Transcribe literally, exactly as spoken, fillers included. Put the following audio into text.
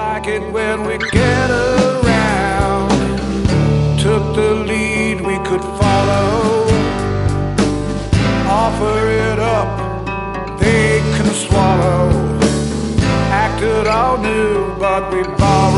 like it when we get around. Took the lead we could follow. Offer it up, they can swallow. Acted all new, but we borrowed.